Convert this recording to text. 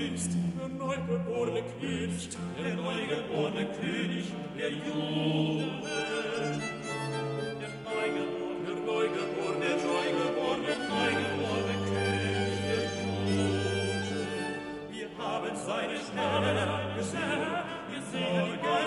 ist der neugeborene König, der neugeborene König der Juden. Der neugeborene König der Juden. Wir haben seine Sterne gesehen, wir sehen